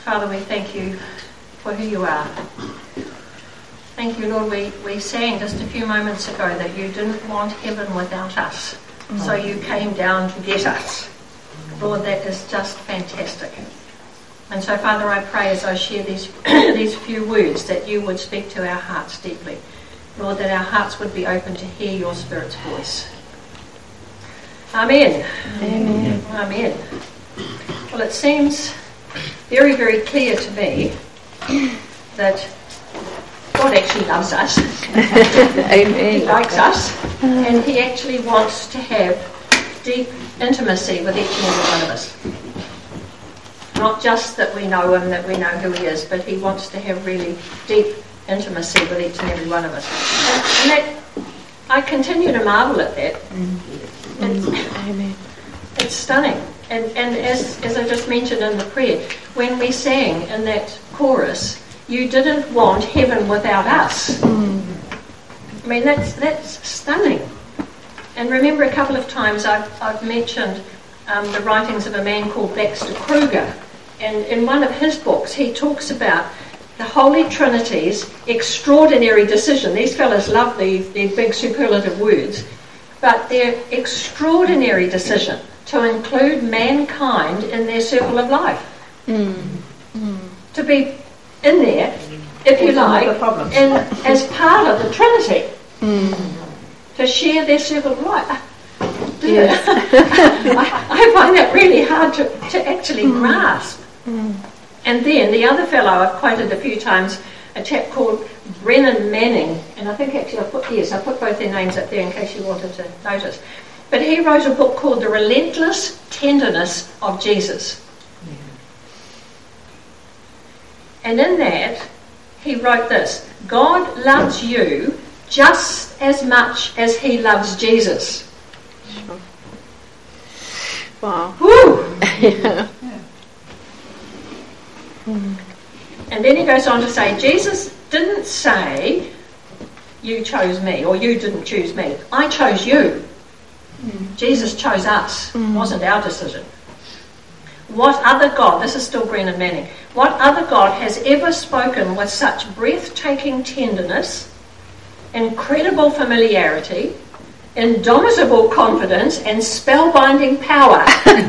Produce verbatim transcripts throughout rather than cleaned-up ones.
Father, we thank you for who you are. Thank you, Lord. We, we sang just a few moments ago that you didn't want heaven without us, mm. so you came down to get us. Lord, that is just fantastic. And so, Father, I pray as I share these these few words that you would speak to our hearts deeply. Lord, that our hearts would be open to hear your Spirit's voice. Amen. Amen. Amen. Well, it seems very, very clear to me that God actually loves us. Amen. He likes us, and he actually wants to have deep intimacy with each and every one of us. Not just that we know him, that we know who he is, but he wants to have really deep intimacy with each and every one of us. And, and that, I continue to marvel at that. It's, Amen. It's stunning. And, and as, as I just mentioned in the prayer, when we sang in that chorus, you didn't want heaven without us. Mm. I mean, that's that's stunning. And remember, a couple of times I've, I've mentioned um, the writings of a man called Baxter Kruger. And in one of his books, he talks about the Holy Trinity's extraordinary decision. These fellas love these, these big superlative words. But their extraordinary decision to include mankind in their circle of life. Mm. Mm. To be in there, if you like, in, as part of the Trinity. Mm. To share their circle of life. Yes. I, I find that really hard to, to actually mm. grasp. Mm. And then the other fellow I've quoted a few times, a chap called Brennan Manning, and I think actually I put, yes, I put both their names up there in case you wanted to notice. But he wrote a book called The Relentless Tenderness of Jesus. Yeah. And in that, he wrote this: God loves you just as much as he loves Jesus. Sure. Wow. Woo! Yeah. Mm. And then he goes on to say, Jesus didn't say, you chose me, or you didn't choose me. I chose you. Mm. Jesus chose us. Mm. It wasn't our decision. What other God, this is still Brennan Manning, what other God has ever spoken with such breathtaking tenderness, incredible familiarity, indomitable confidence, and spellbinding power?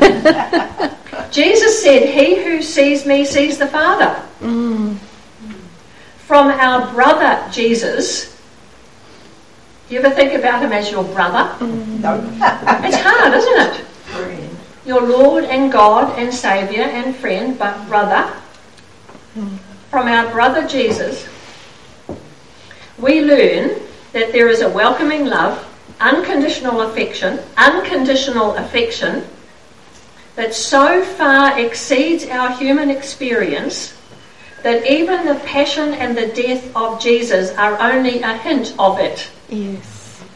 Jesus said, he who sees me sees the Father. Mm. From our brother Jesus, do you ever think about him as your brother? Mm. No. It's hard, isn't it? Friend. Your Lord and God and Saviour and friend, but brother. Mm. From our brother Jesus, we learn that there is a welcoming love, unconditional affection, unconditional affection, that so far exceeds our human experience that even the passion and the death of Jesus are only a hint of it. Yes.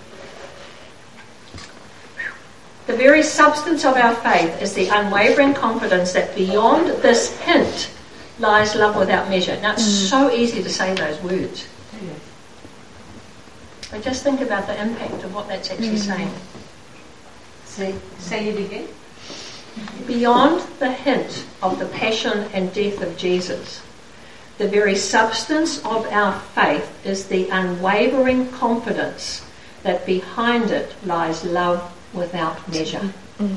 The very substance of our faith is the unwavering confidence that beyond this hint lies love without measure. Now, it's mm. so easy to say those words. Yeah. But just think about the impact of what that's actually mm. saying. Say, say it again. Beyond the hint of the passion and death of Jesus, the very substance of our faith is the unwavering confidence that behind it lies love without measure. Mm.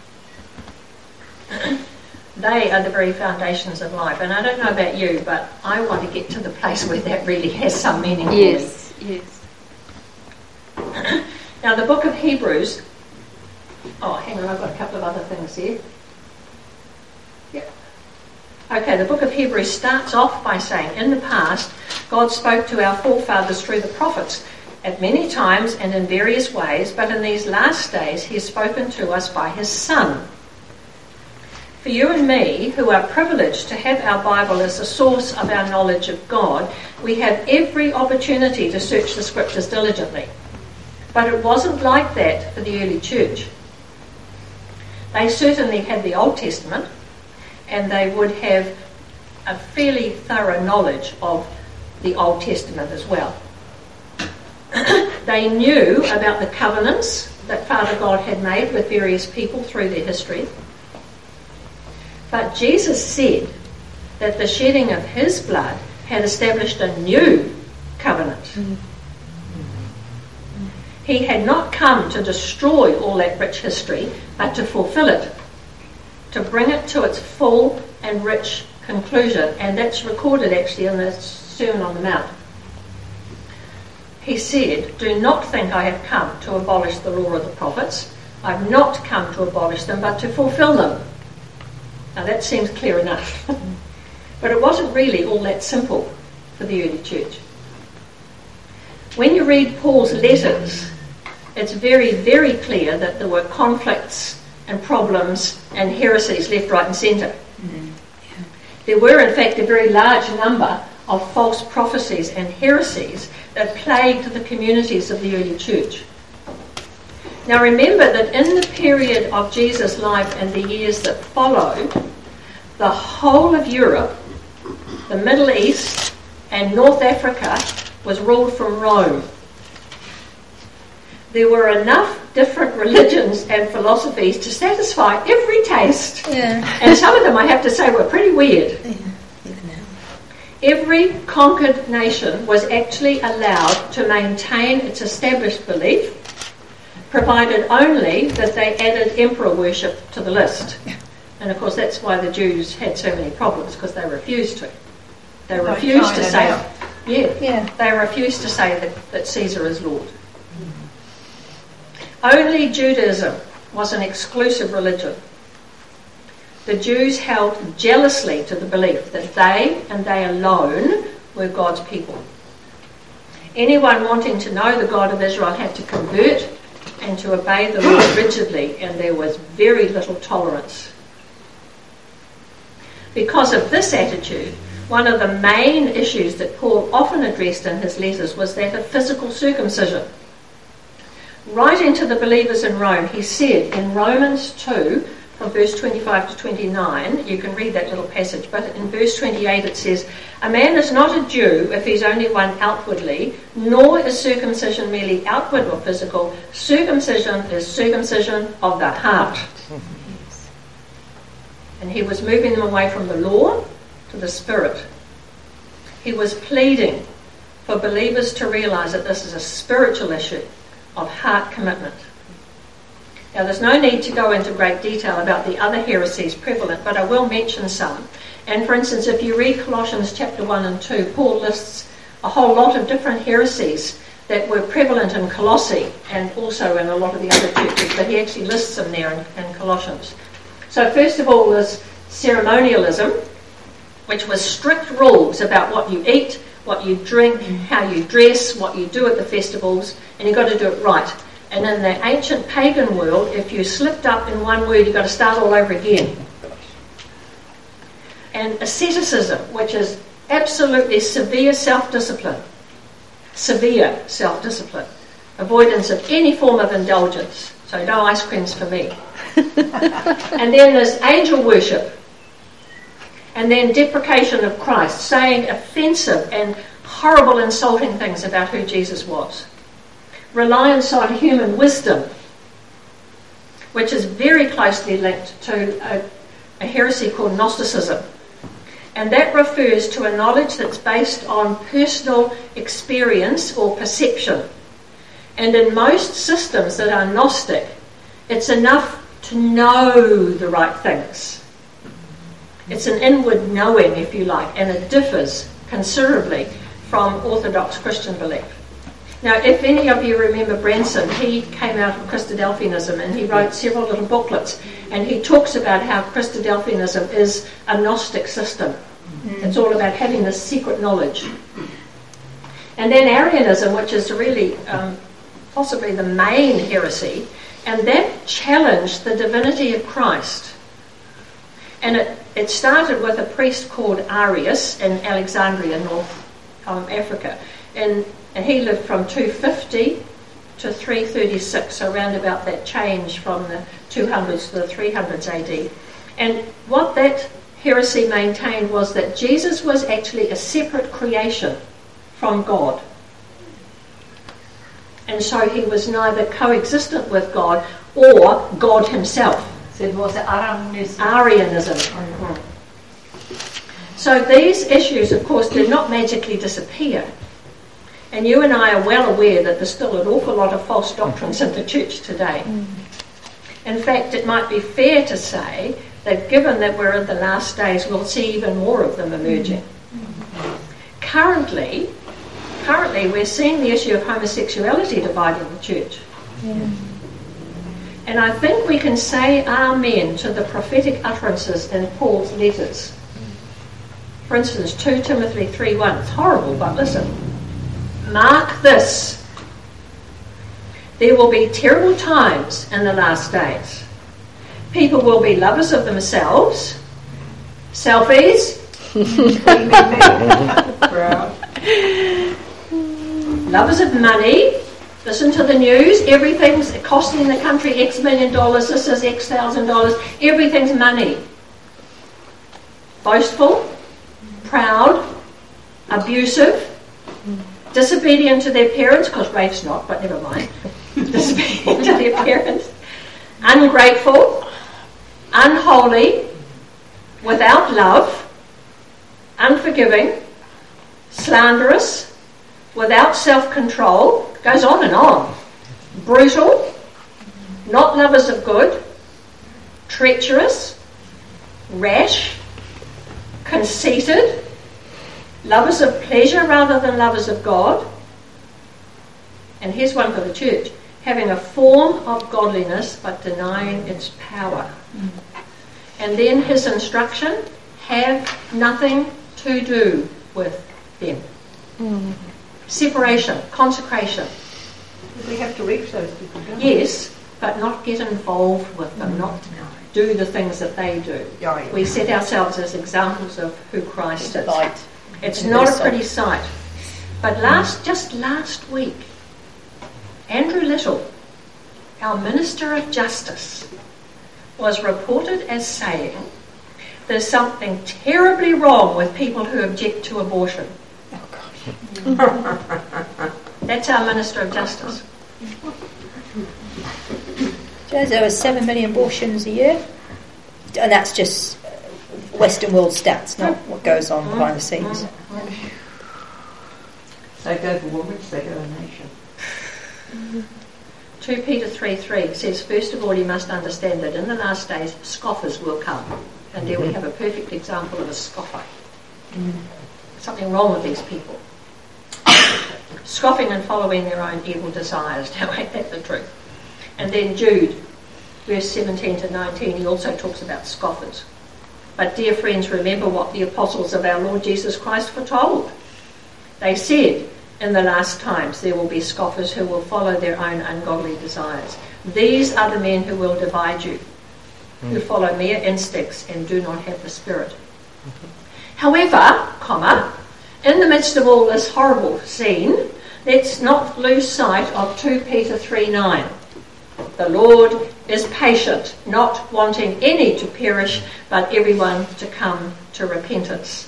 They are the very foundations of life. And I don't know about you, but I want to get to the place where that really has some meaning for yes, me. Yes. Now, the book of Hebrews. Oh, hang on, I've got a couple of other things here. Yep. Okay, the book of Hebrews starts off by saying, in the past, God spoke to our forefathers through the prophets at many times and in various ways, but in these last days he has spoken to us by his Son. For you and me, who are privileged to have our Bible as the source of our knowledge of God, we have every opportunity to search the Scriptures diligently. But it wasn't like that for the early church. They certainly had the Old Testament, and they would have a fairly thorough knowledge of the Old Testament as well. They knew about the covenants that Father God had made with various people through their history. But Jesus said that the shedding of his blood had established a new covenant. Mm. He had not come to destroy all that rich history, but to fulfill it, to bring it to its full and rich conclusion. And that's recorded actually in the Sermon on the Mount. He said, "Do not think I have come to abolish the law of the prophets. I've not come to abolish them, but to fulfill them." Now that seems clear enough. But it wasn't really all that simple for the early church. When you read Paul's letters, it's very, very clear that there were conflicts and problems and heresies left, right and centre. Mm-hmm. Yeah. There were, in fact, a very large number of false prophecies and heresies that plagued the communities of the early church. Now remember that in the period of Jesus' life and the years that followed, the whole of Europe, the Middle East and North Africa was ruled from Rome. There were enough different religions and philosophies to satisfy every taste. Yeah. And some of them, I have to say, were pretty weird. Yeah. Every conquered nation was actually allowed to maintain its established belief, provided only that they added emperor worship to the list. And of course that's why the Jews had so many problems, because they refused to. They refused to say, yeah, yeah, they refused to say that, that Caesar is Lord. Mm-hmm. Only Judaism was an exclusive religion. The Jews held jealously to the belief that they and they alone were God's people. Anyone wanting to know the God of Israel had to convert and to obey the Lord rigidly, and there was very little tolerance. Because of this attitude, one of the main issues that Paul often addressed in his letters was that of physical circumcision. Writing to the believers in Rome, he said in Romans two, from verse twenty-five to twenty-nine, you can read that little passage, but in verse twenty-eight it says, "A man is not a Jew if he's only one outwardly, nor is circumcision merely outward or physical. Circumcision is circumcision of the heart." And he was moving them away from the law to the Spirit. He was pleading for believers to realise that this is a spiritual issue of heart commitment. Now, there's no need to go into great detail about the other heresies prevalent, but I will mention some. And for instance, if you read Colossians chapter one and two, Paul lists a whole lot of different heresies that were prevalent in Colossae and also in a lot of the other churches, but he actually lists them there in, in Colossians. So first of all, there's ceremonialism, which was strict rules about what you eat, what you drink, how you dress, what you do at the festivals, and you've got to do it right. And in the ancient pagan world, if you slipped up in one word, you've got to start all over again. And asceticism, which is absolutely severe self-discipline. Severe self-discipline. Avoidance of any form of indulgence. So no ice creams for me. And then there's angel worship. And then deprecation of Christ, saying offensive and horrible insulting things about who Jesus was. Reliance on human wisdom, which is very closely linked to a, a heresy called Gnosticism. And that refers to a knowledge that's based on personal experience or perception. And in most systems that are Gnostic, it's enough to know the right things. It's an inward knowing, if you like, and it differs considerably from Orthodox Christian belief. Now, if any of you remember Branson, he came out of Christadelphianism and he wrote several little booklets, and he talks about how Christadelphianism is a Gnostic system. Mm. It's all about having this secret knowledge. And then Arianism, which is really um, possibly the main heresy, and that challenged the divinity of Christ. And it, it started with a priest called Arius in Alexandria, North um, Africa. And And he lived from two fifty to three thirty-six, so around about that change from the two hundreds to the three hundreds A D. And what that heresy maintained was that Jesus was actually a separate creation from God. And so he was neither coexistent with God or God himself. So it was Arianism. Arianism. Mm-hmm. So these issues, of course, did not magically disappear. And you and I are well aware that there's still an awful lot of false doctrines in the church today. In fact, it might be fair to say that given that we're in the last days, we'll see even more of them emerging. Currently, currently we're seeing the issue of homosexuality dividing the church. Yeah. And I think we can say amen to the prophetic utterances in Paul's letters. For instance, Second Timothy three one. It's horrible, but listen. Mark this. There will be terrible times in the last days. People will be lovers of themselves, selfies, lovers of money. Listen to the news. Everything's costing the country X million dollars. This is X thousand dollars. Everything's money. Boastful, proud, abusive, disobedient to their parents, because Rafe's not, but never mind. Disobedient to their parents. Ungrateful, unholy, without love, unforgiving, slanderous, without self-control. Goes on and on. Brutal, not lovers of good, treacherous, rash, conceited, lovers of pleasure rather than lovers of God. And here's one for the church. Having a form of godliness but denying its power. And then his instruction, have nothing to do with them. Mm. Separation, consecration. We have to reach those people, don't we? Yes, but not get involved with them, not do the things that they do. Yeah, yeah. We set ourselves as examples of who Christ is. Light. It's not a pretty sight. But last, just last week, Andrew Little, our Minister of Justice, was reported as saying there's something terribly wrong with people who object to abortion. That's our Minister of Justice. Joe, there are seven million abortions a year, and that's just Western world stats, not what goes on behind the scenes. They go for women, they go a nation. Second Peter three three says, first of all, you must understand that in the last days, scoffers will come. And there we have a perfect example of a scoffer. Something wrong with these people. Scoffing and following their own evil desires. Now, ain't that the truth? And then Jude, verse seventeen to nineteen, he also talks about scoffers. But dear friends, remember what the apostles of our Lord Jesus Christ foretold. They said, in the last times there will be scoffers who will follow their own ungodly desires. These are the men who will divide you, who follow mere instincts and do not have the Spirit. However, comma, in the midst of all this horrible scene, let's not lose sight of Second Peter three nine. The Lord is patient, not wanting any to perish, but everyone to come to repentance.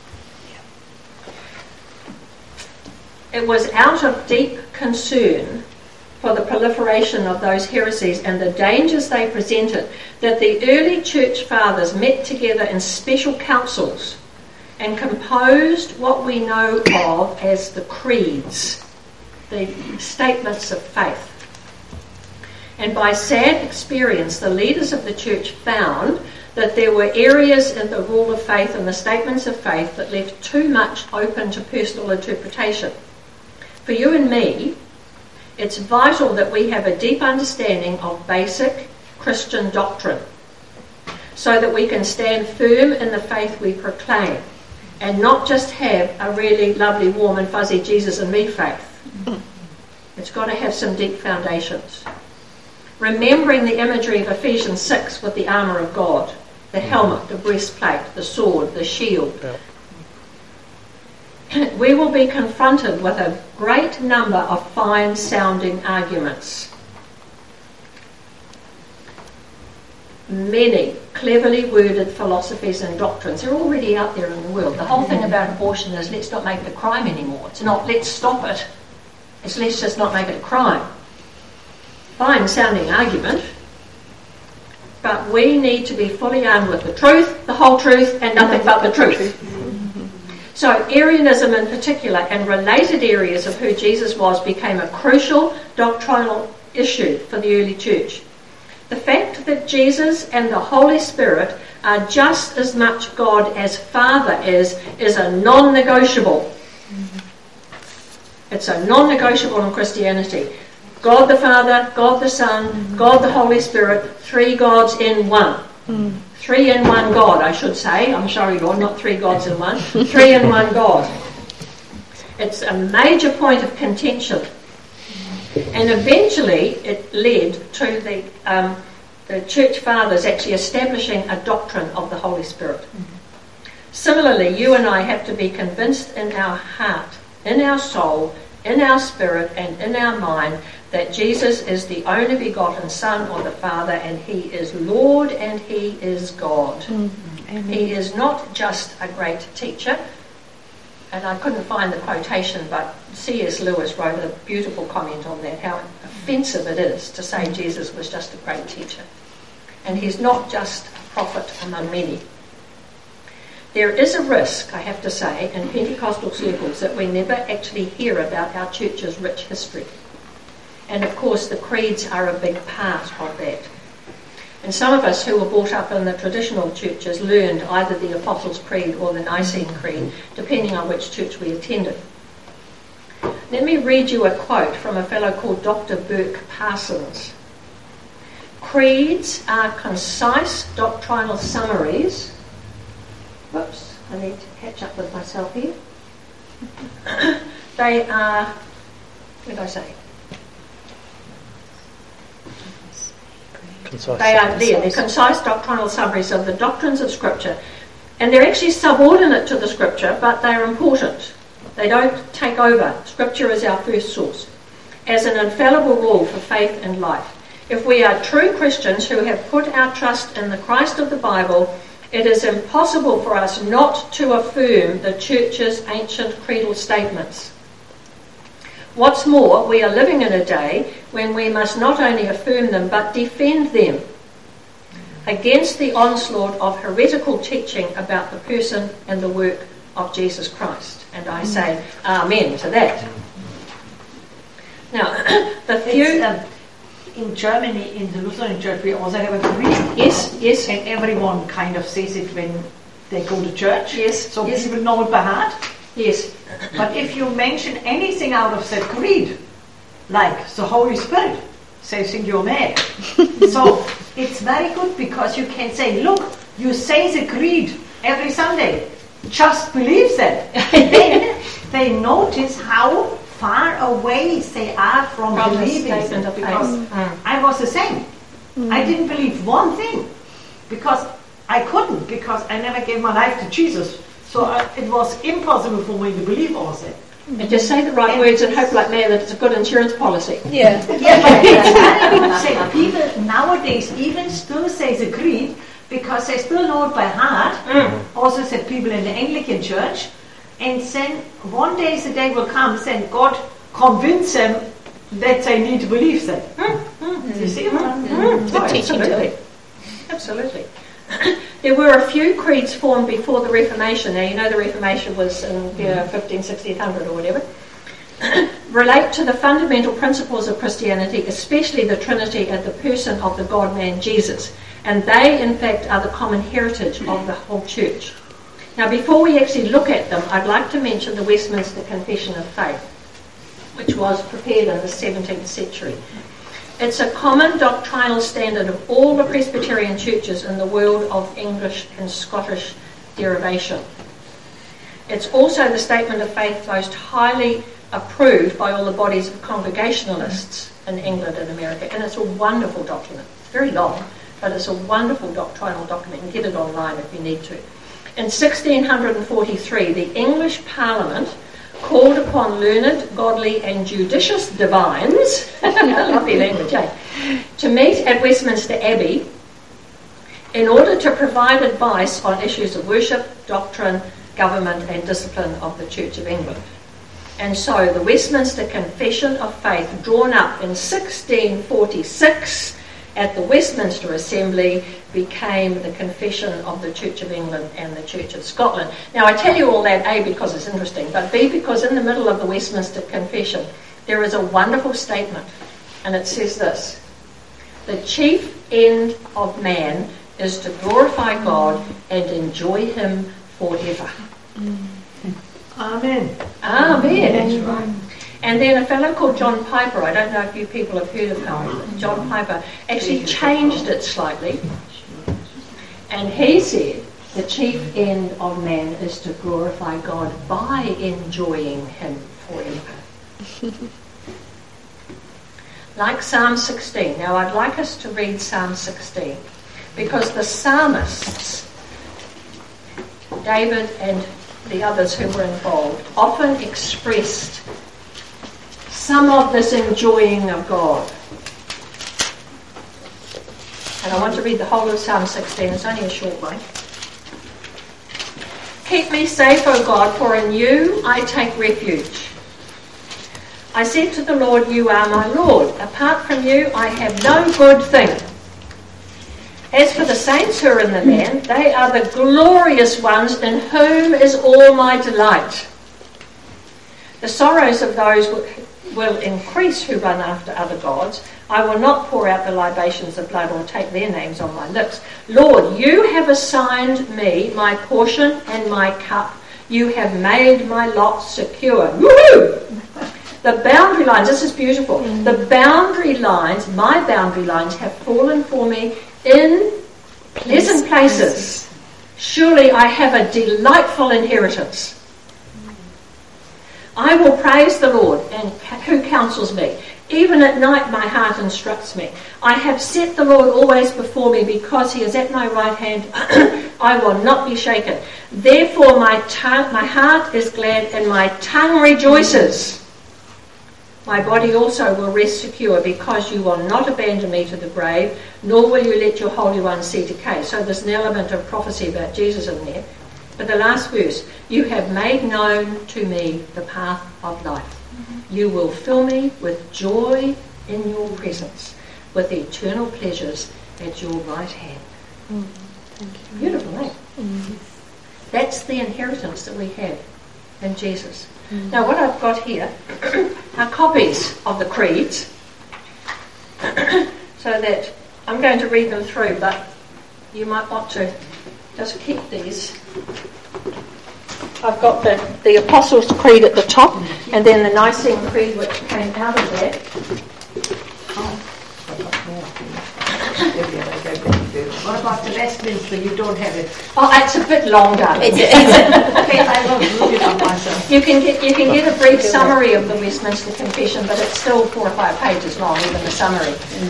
It was out of deep concern for the proliferation of those heresies and the dangers they presented that the early church fathers met together in special councils and composed what we know of as the creeds, the statements of faith. And by sad experience, the leaders of the church found that there were areas in the rule of faith and the statements of faith that left too much open to personal interpretation. For you and me, it's vital that we have a deep understanding of basic Christian doctrine so that we can stand firm in the faith we proclaim and not just have a really lovely, warm and fuzzy Jesus and me faith. It's got to have some deep foundations. Remembering the imagery of Ephesians six with the armour of God, the helmet, the breastplate, the sword, the shield. Yeah. We will be confronted with a great number of fine-sounding arguments. Many cleverly worded philosophies and doctrines are already out there in the world. The whole thing about abortion is let's not make it a crime anymore. It's not let's stop it. It's let's just not make it a crime. Fine-sounding argument, but we need to be fully armed with the truth, the whole truth, and nothing but the truth. So Arianism in particular and related areas of who Jesus was became a crucial doctrinal issue for the early church. The fact that Jesus and the Holy Spirit are just as much God as Father is, is a non-negotiable. It's a non-negotiable in Christianity. God the Father, God the Son, God the Holy Spirit, three gods in one. Mm. Three in one God, I should say. I'm sorry, Lord, not three gods in one. Three in one God. It's a major point of contention. And eventually it led to the, um, the Church Fathers actually establishing a doctrine of the Holy Spirit. Mm-hmm. Similarly, you and I have to be convinced in our heart, in our soul, in our spirit, and in our mind that Jesus is the only begotten Son of the Father, and he is Lord and he is God. Mm-hmm. He is not just a great teacher. And I couldn't find the quotation, but C S Lewis wrote a beautiful comment on that, how offensive it is to say Jesus was just a great teacher. And he's not just a prophet among many. There is a risk, I have to say, in Pentecostal circles that we never actually hear about our church's rich history. And of course the creeds are a big part of that. And some of us who were brought up in the traditional churches learned either the Apostles' Creed or the Nicene Creed, depending on which church we attended. Let me read you a quote from a fellow called Doctor Burke Parsons. Creeds are concise doctrinal summaries. Whoops, I need to catch up with myself here. They are, what did I say? Concise, they are there. They're concise doctrinal summaries of the doctrines of Scripture. And they're actually subordinate to the Scripture, but they're important. They don't take over. Scripture is our first source. As an infallible rule for faith and life. If we are true Christians who have put our trust in the Christ of the Bible, it is impossible for us not to affirm the Church's ancient creedal statements. What's more, we are living in a day when we must not only affirm them but defend them against the onslaught of heretical teaching about the person and the work of Jesus Christ. And I say amen to that. Now, the few... Um, in Germany, in the Lutheran Church, we also have a creed. Yes, yes. And everyone kind of says it when they go to church. Yes, so yes. people know it by heart. Yes. But if you mention anything out of that creed, like the Holy Spirit, they think you're mad. So it's very good because you can say, look, you say the creed every Sunday. Just believe that. Then they notice how far away they are from, from believing it. Because mm. I was the same. Mm. I didn't believe one thing. Because I couldn't. Because I never gave my life to Jesus. So I, it was impossible for me to believe all that. And just say the right and words and hope like man that it's a good insurance policy. Yeah. Yeah, but it's very good say. People nowadays even still say the creed because they still know it by heart. Mm. Also said people in the Anglican Church. And then one day the day will come, then God convince them that they need to believe that. Mm. Mm. You see what I'm mm. oh, absolutely. Absolutely. There were a few creeds formed before the Reformation. Now, you know the Reformation was in you know, fifteen, sixteen hundred or whatever. Relate to the fundamental principles of Christianity, especially the Trinity and the person of the God-man Jesus. And they, in fact, are the common heritage of the whole church. Now, before we actually look at them, I'd like to mention the Westminster Confession of Faith, which was prepared in the seventeenth century. It's a common doctrinal standard of all the Presbyterian churches in the world of English and Scottish derivation. It's also the statement of faith most highly approved by all the bodies of Congregationalists in England and America, and it's a wonderful document. It's very long, but it's a wonderful doctrinal document. You can get it online if you need to. In sixteen forty-three, the English Parliament called upon learned, godly and judicious divines, lovely language, eh? to meet at Westminster Abbey in order to provide advice on issues of worship, doctrine, government and discipline of the Church of England. And so the Westminster Confession of Faith, drawn up in sixteen forty-six, at the Westminster Assembly became the Confession of the Church of England and the Church of Scotland. Now I tell you all that, A, because it's interesting, but B, because in the middle of the Westminster Confession there is a wonderful statement, and it says this: the chief end of man is to glorify God and enjoy him forever. Amen. Amen. That's right. And then a fellow called John Piper, I don't know if you people have heard of him, John Piper actually changed it slightly, and he said the chief end of man is to glorify God by enjoying him forever. Like Psalm sixteen. Now I'd like us to read Psalm sixteen, because the psalmists, David and the others who were involved, often expressed some of this enjoying of God. And I want to read the whole of Psalm sixteen. It's only a short one. Keep me safe, O God, for in you I take refuge. I said to the Lord, you are my Lord. Apart from you, I have no good thing. As for the saints who are in the land, they are the glorious ones in whom is all my delight. The sorrows of those will increase who run after other gods. I will not pour out the libations of blood or take their names on my lips. Lord, you have assigned me my portion and my cup. You have made my lot secure. Woohoo! The boundary lines, this is beautiful. The boundary lines, my boundary lines, have fallen for me in pleasant places. Surely I have a delightful inheritance. I will praise the Lord, and who counsels me. Even at night my heart instructs me. I have set the Lord always before me, because he is at my right hand. I will not be shaken. Therefore my tongue, my heart is glad, and my tongue rejoices. My body also will rest secure, because you will not abandon me to the grave, nor will you let your Holy One see decay. So there's an element of prophecy about Jesus in there. But the last verse, you have made known to me the path of life. Mm-hmm. You will fill me with joy in your presence, with eternal pleasures at your right hand. Mm, thank you. Beautiful, eh? Mm. That's the inheritance that we have in Jesus. Mm. Now what I've got here are copies of the creeds, so that I'm going to read them through, but you might want to just keep these. I've got the, the Apostles' Creed at the top, and then the Nicene Creed which came out of that. What about the Westminster? You don't have it. Oh, it's a bit longer. It's, it's Okay, I will look it up myself. You can get you can get a brief summary of the Westminster Confession, but it's still four or five pages long, even the summary.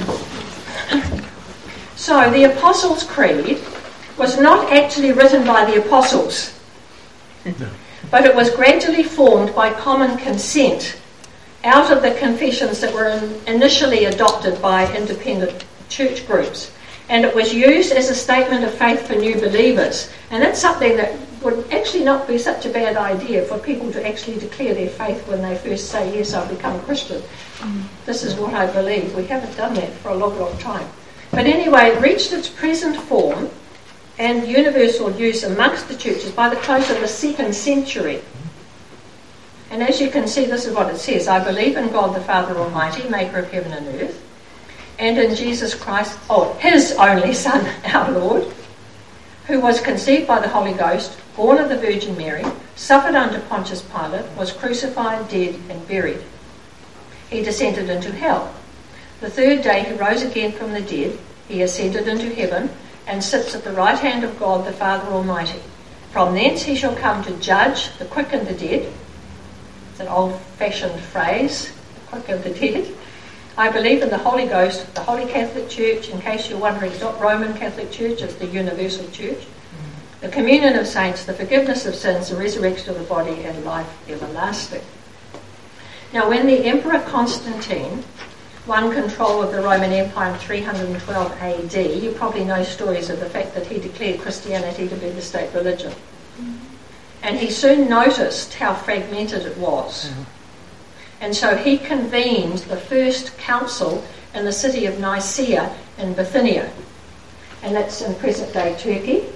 So the Apostles' Creed was not actually written by the apostles, no. But it was gradually formed by common consent out of the confessions that were in, initially adopted by independent church groups. And it was used as a statement of faith for new believers. And that's something that would actually not be such a bad idea, for people to actually declare their faith when they first say, yes, I've become a Christian. Mm. This is what I believe. We haven't done that for a long, long time. But anyway, it reached its present form and universal use amongst the churches by the close of the second century. And as you can see, this is what it says: I believe in God the Father Almighty, maker of heaven and earth, and in Jesus Christ, oh, his only Son, our Lord, who was conceived by the Holy Ghost, born of the Virgin Mary, suffered under Pontius Pilate, was crucified, dead, and buried. He descended into hell. The third day he rose again from the dead. He ascended into heaven and sits at the right hand of God the Father Almighty. From thence he shall come to judge the quick and the dead. It's an old-fashioned phrase, the quick and the dead. I believe in the Holy Ghost, the Holy Catholic Church. In case you're wondering, it's not Roman Catholic Church, it's the universal church. Mm-hmm. The communion of saints, the forgiveness of sins, the resurrection of the body, and life everlasting. Now, when the Emperor Constantine won control of the Roman Empire in three hundred twelve A D, you probably know stories of the fact that he declared Christianity to be the state religion. Mm-hmm. And he soon noticed how fragmented it was. Mm-hmm. And so he convened the first council in the city of Nicaea in Bithynia, and that's in present-day Turkey.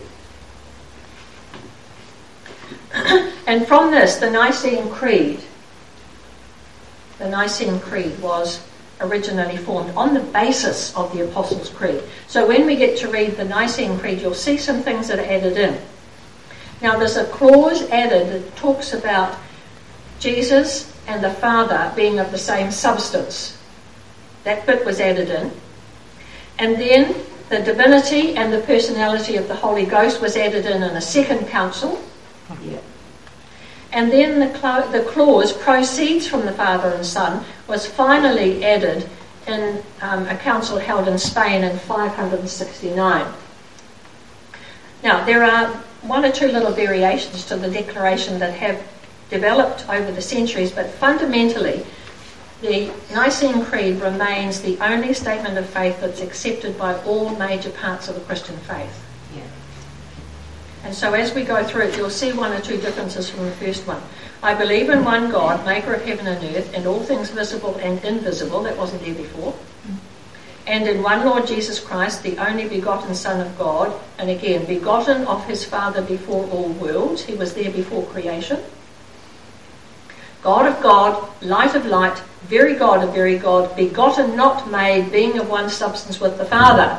And from this, the Nicene Creed, the Nicene Creed was originally formed on the basis of the Apostles' Creed. So when we get to read the Nicene Creed, you'll see some things that are added in. Now there's a clause added that talks about Jesus and the Father being of the same substance. That bit was added in. And then the divinity and the personality of the Holy Ghost was added in in a second council. Yeah. And then the, cla- the clause proceeds from the Father and Son was finally added in um, a council held in Spain in five hundred sixty-nine. Now, there are one or two little variations to the declaration that have developed over the centuries, but fundamentally, the Nicene Creed remains the only statement of faith that's accepted by all major parts of the Christian faith. Yeah. And so as we go through it, you'll see one or two differences from the first one. I believe in one God, maker of heaven and earth, and all things visible and invisible. That wasn't there before. And in one Lord Jesus Christ, the only begotten Son of God, and again, begotten of his Father before all worlds. He was there before creation. God of God, light of light, very God of very God, begotten, not made, being of one substance with the Father,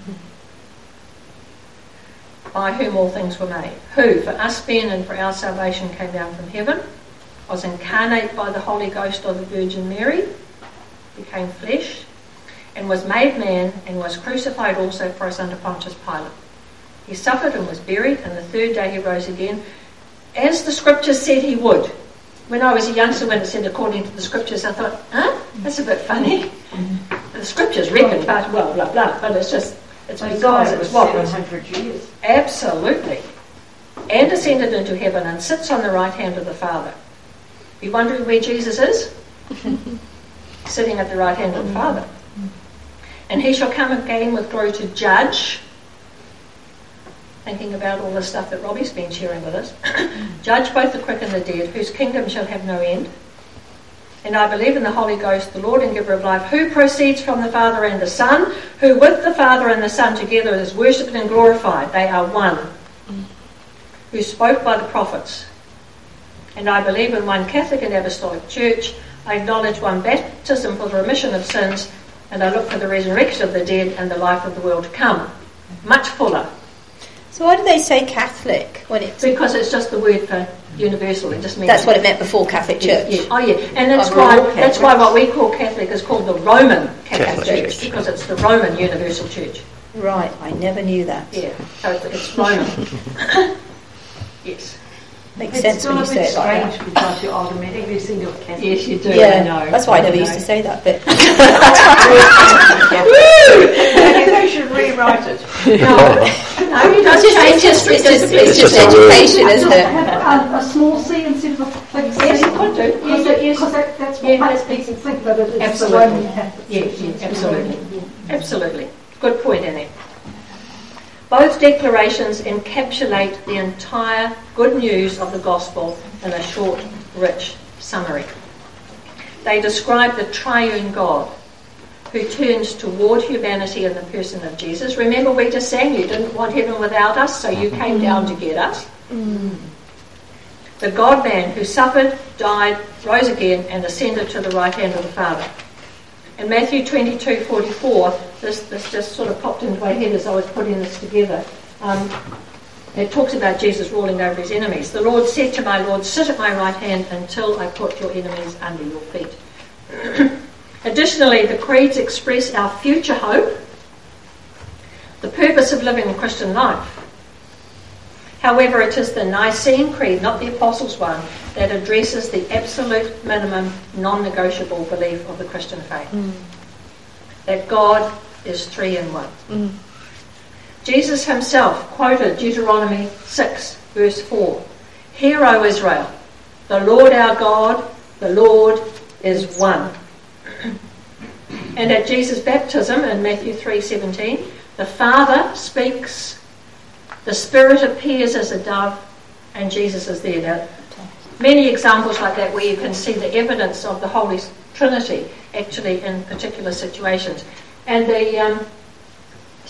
by whom all things were made, who, for us men and for our salvation, came down from heaven, was incarnate by the Holy Ghost of the Virgin Mary, became flesh, and was made man, and was crucified also for us under Pontius Pilate. He suffered and was buried, and the third day he rose again, as the Scriptures said he would. When I was a youngster, when it said according to the Scriptures, I thought, huh, that's a bit funny. Mm-hmm. The Scriptures reckon, but well, blah, blah, but it's just, it's But because God, it it was was what seven was. hundred years. Absolutely. And ascended into heaven and sits on the right hand of the Father. You wondering where Jesus is? Sitting at the right hand of the Father. And he shall come again with glory to judge. Thinking about all the stuff that Robbie's been sharing with us. Judge both the quick and the dead, whose kingdom shall have no end. And I believe in the Holy Ghost, the Lord and giver of life, who proceeds from the Father and the Son, who with the Father and the Son together is worshipped and glorified. They are one. Who spoke by the prophets. And I believe in one Catholic and Apostolic Church. I acknowledge one baptism for the remission of sins, and I look for the resurrection of the dead and the life of the world to come. Much fuller. So why do they say Catholic when it's... Because it's just the word for universal. It just means... That's what it meant before Catholic Church. Yeah, yeah. Oh yeah, and that's Oh, why we're all that's why Catholics. what we call Catholic is called the Roman Catholic, Catholic Church, Church. because it's the Roman Universal Church. Right, I never knew that. Yeah, so it's, it's Roman. Yes. Makes It's sense still when a you bit say it like that. strange because you automatically think of Catholic. Yes, you do. Yeah, I know. that's why I never know. used to say that bit. Maybe they should rewrite it. No, no, you don't It's change just, history it's just, just a it's bit. just It's just a word. education, isn't it? Have a, a small c instead of a big c. Yes, you could do. Yes, it is. Because that, that's what Yeah, makes that's- people think that it is Absolutely. the Roman Catholic Yes, Church. yes, It's the absolutely. Roman- Absolutely. Good point, Annie. Both declarations encapsulate the entire good news of the gospel in a short, rich summary. They describe the triune God who turns toward humanity in the person of Jesus. Remember, we just sang, you didn't want heaven without us, so you came down to get us. Mm. The God-man who suffered, died, rose again, and ascended to the right hand of the Father. In Matthew twenty-two forty-four, this, this just sort of popped into my head as I was putting this together. Um, it talks about Jesus ruling over his enemies. The Lord said to my Lord, sit at my right hand until I put your enemies under your feet. Additionally, the creeds express our future hope, the purpose of living a Christian life. However, it is the Nicene Creed, not the Apostles' one, that addresses the absolute minimum, non-negotiable belief of the Christian faith. Mm. That God is three in one. Mm. Jesus himself quoted Deuteronomy six, verse four. Hear, O Israel, the Lord our God, the Lord is one. And at Jesus' baptism in Matthew three seventeen, the Father speaks, the Spirit appears as a dove, and Jesus is there. Now, many examples like that where you can see the evidence of the Holy Trinity actually in particular situations. And the um,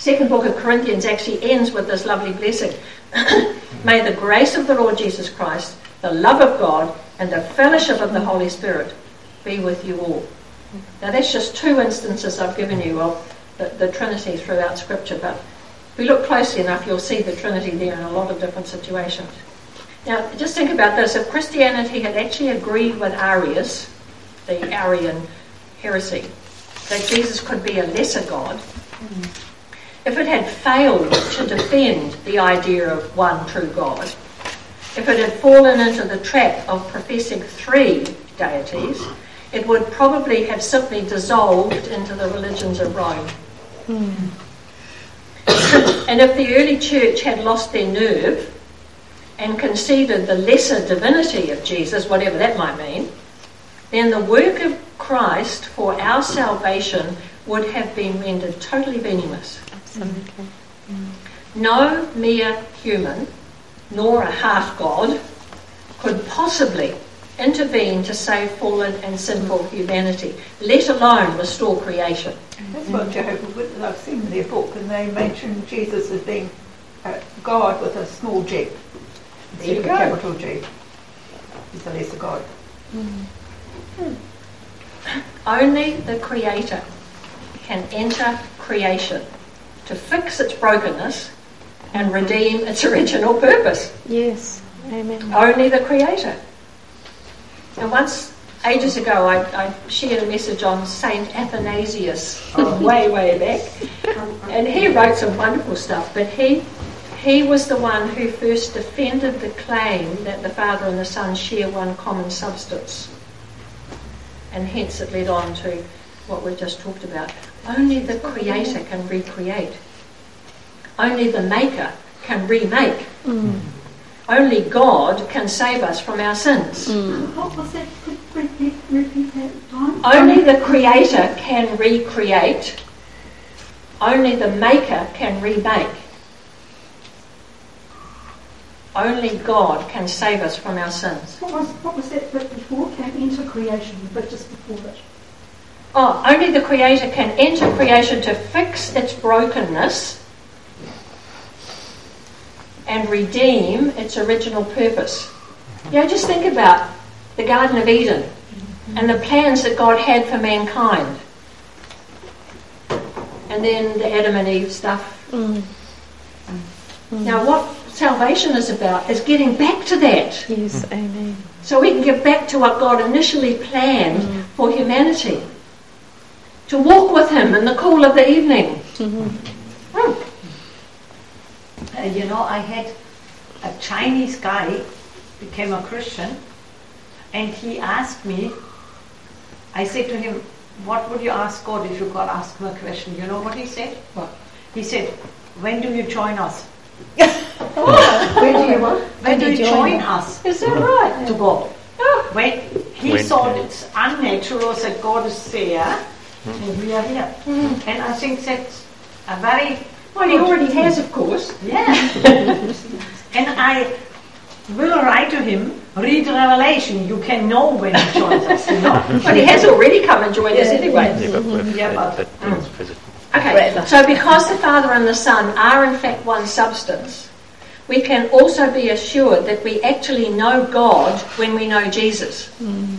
second book of Corinthians actually ends with this lovely blessing. May the grace of the Lord Jesus Christ, the love of God, and the fellowship of the Holy Spirit be with you all. Now that's just two instances I've given you of the, the Trinity throughout Scripture, but if you look closely enough, you'll see the Trinity there in a lot of different situations. Now, just think about this. If Christianity had actually agreed with Arius, the Arian heresy, that Jesus could be a lesser God, mm. if it had failed to defend the idea of one true God, if it had fallen into the trap of professing three deities, it would probably have simply dissolved into the religions of Rome. Mm. And if the early church had lost their nerve and conceded the lesser divinity of Jesus, whatever that might mean, then the work of Christ for our salvation would have been rendered totally meaningless. Absolutely. Mm. No mere human, nor a half God, could possibly intervene to save fallen and sinful humanity, let alone restore creation. That's what Jehovah's Witnesses, I've seen in their book, and they mention Jesus as being uh, God with a small g. There you Instead of go. a capital G. He's a lesser God. Mm. Hmm. Only the Creator can enter creation to fix its brokenness and redeem its original purpose. Yes. Amen. Only the Creator. And once, ages ago, I, I shared a message on Saint Athanasius, oh, way, way back. And he wrote some wonderful stuff, but he he was the one who first defended the claim that the Father and the Son share one common substance. And hence it led on to what we've just talked about. Only the Creator can recreate. Only the Maker can remake. Mm. Only God can save us from our sins. Mm. What was that? Repeat, repeat that time. Only the Creator can recreate. Only the Maker can remake. Only God can save us from our sins. What was, what was that bit before? Can enter creation, but just before it. Oh, only the Creator can enter creation to fix its brokenness and redeem its original purpose. You know, just think about the Garden of Eden and the plans that God had for mankind. And then the Adam and Eve stuff. Mm. Mm. Now what salvation is about is getting back to that. Yes, amen. So we can get back to what God initially planned mm. for humanity. To walk with Him in the cool of the evening. Mm-hmm. Mm. Uh, you know, I had a Chinese guy became a Christian, and he asked me, I said to him, what would you ask God if you could ask him a question? You know what he said? What? He said, when do you join us? Oh, when do you what? When do you join us Is that right? to God? Oh. When he When? thought it's unnatural that God is there and we are here. Mm. And I think that's a very Well, He already has, of course. Yeah. And I will write to him, read Revelation, you can know when he joins us, you know. But He has already come and joined us anyway. Yeah, but with Yeah, that- but- that is physical. Okay, so because the Father and the Son are in fact one substance, we can also be assured that we actually know God when we know Jesus. Mm.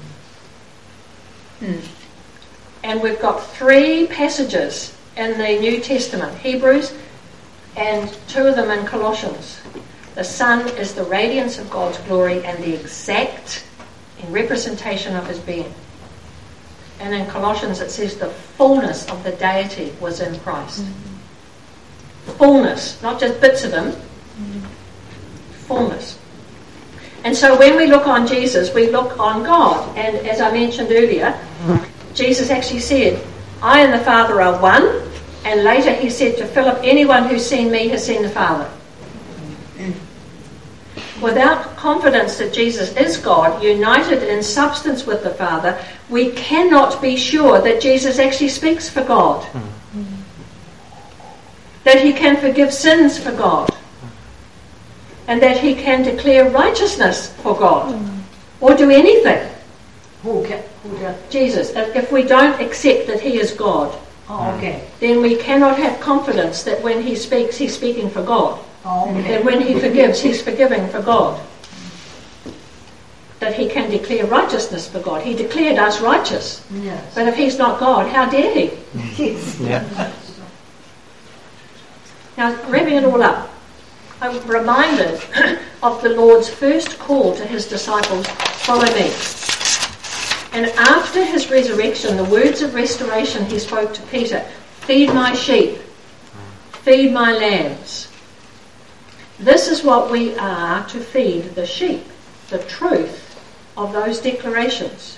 Mm. And we've got three passages in the New Testament, Hebrews, and two of them in Colossians. The Son is the radiance of God's glory and the exact representation of His being. And in Colossians it says the fullness of the deity was in Christ. Mm-hmm. Fullness, not just bits of Him. Mm-hmm. Fullness. And so when we look on Jesus, we look on God. And as I mentioned earlier, Jesus actually said, I and the Father are one. And later He said to Philip, anyone who's seen me has seen the Father. Without confidence that Jesus is God, united in substance with the Father, we cannot be sure that Jesus actually speaks for God. Mm. That He can forgive sins for God. And that He can declare righteousness for God. Mm. Or do anything. Who can? Who does? Jesus. If we don't accept that He is God Oh, okay. then we cannot have confidence that when he speaks, he's speaking for God. Oh, okay. That when he forgives, he's forgiving for God. That he can declare righteousness for God. He declared us righteous. Yes. But if he's not God, how dare he? Yes. Yeah. Now, wrapping it all up, I'm reminded of the Lord's first call to his disciples, follow me. And after his resurrection, the words of restoration he spoke to Peter, feed my sheep, feed my lambs. This is what we are to feed the sheep, the truth of those declarations.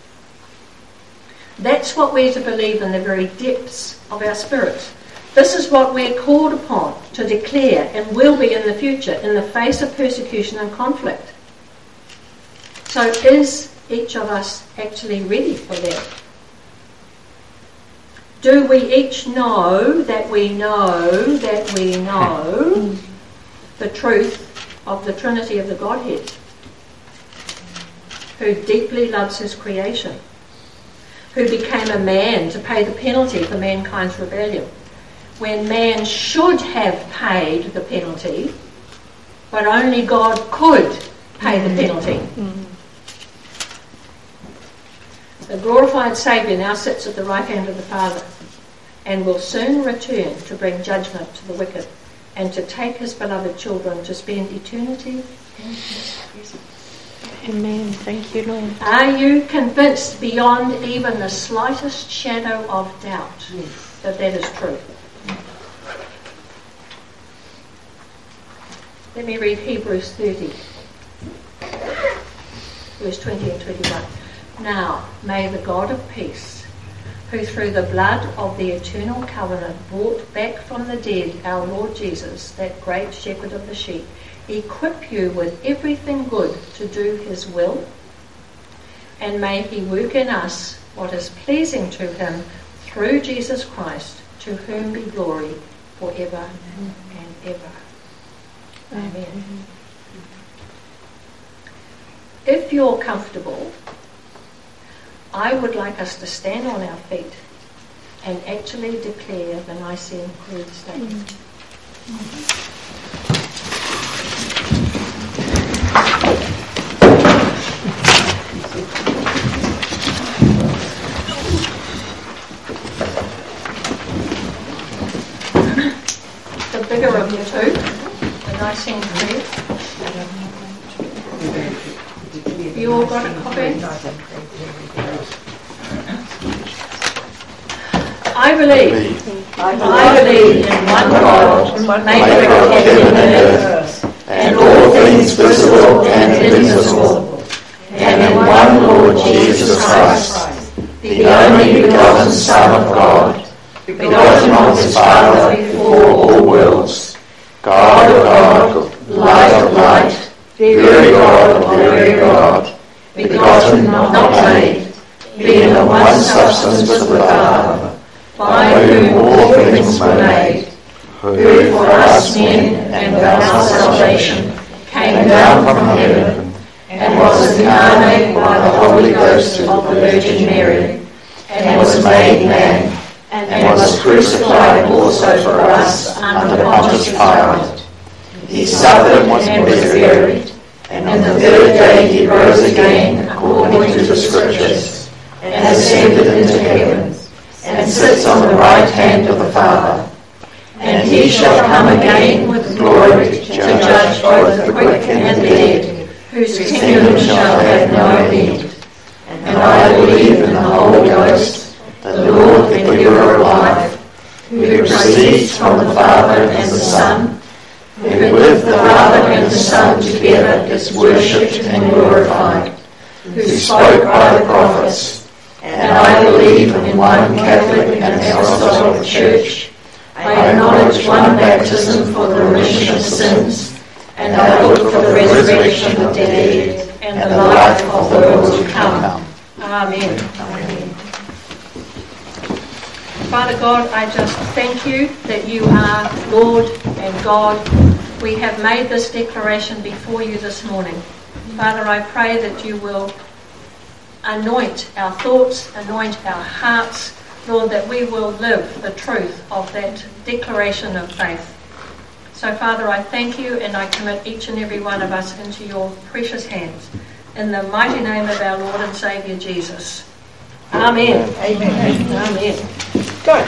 That's what we're to believe in the very depths of our spirit. This is what we're called upon to declare and will be in the future in the face of persecution and conflict. So is each of us actually ready for that? Do we each know that we know that we know the truth of the Trinity of the Godhead, who deeply loves his creation, who became a man to pay the penalty for mankind's rebellion, when man should have paid the penalty, but only God could pay the penalty. Mm-hmm. The glorified Saviour now sits at the right hand of the Father and will soon return to bring judgment to the wicked and to take his beloved children to spend eternity in his presence. Amen. Thank you, Lord. Are you convinced beyond even the slightest shadow of doubt yes. that that is true? Let me read Hebrews thirty, verse twenty and twenty-one. Now, may the God of peace, who through the blood of the eternal covenant brought back from the dead our Lord Jesus, that great shepherd of the sheep, equip you with everything good to do his will, and may he work in us what is pleasing to him through Jesus Christ, to whom be glory forever and ever. Amen. If you're comfortable, I would like us to stand on our feet and actually declare the Nicene Creed statement. The bigger of the two, the Nicene Creed. You all got a copy? I believe, I believe in one God, maker of heaven and earth, and all things visible and invisible, and in one Lord Jesus Christ, the only begotten Son of God, begotten of his Father before all worlds, God of God, light of light, very God of very God, begotten, not made, being of one substance with the Father, by whom all things were made, who for us men and for our salvation came down from heaven, and was incarnate by the Holy Ghost of the Virgin Mary, and was made man, and was crucified also for us under Pontius Pilate. He suffered and was buried, and on the third day he rose again according to the Scriptures, and ascended into heaven, and sits on the right hand of the Father. And he shall come again with glory to judge both the quick and the dead, whose kingdom shall have no end. And I believe in the Holy Ghost, the Lord, the giver of life, who proceeds from the Father and the Son, who with the Father and the Son together is worshipped and glorified, who spoke by the prophets. And I believe in one Catholic and Apostolic Church. I acknowledge one baptism for the remission of sins, and I look for the resurrection of the dead and the life of the world to come. Amen. Amen. Father God, I just thank you that you are Lord and God. We have made this declaration before you this morning. Father, I pray that you will anoint our thoughts, anoint our hearts Lord, that we will live the truth of that declaration of faith. So, Father, I thank you and I commit each and every one of us into your precious hands. In the mighty name of our Lord and Saviour Jesus. Amen. Amen. Amen. Good.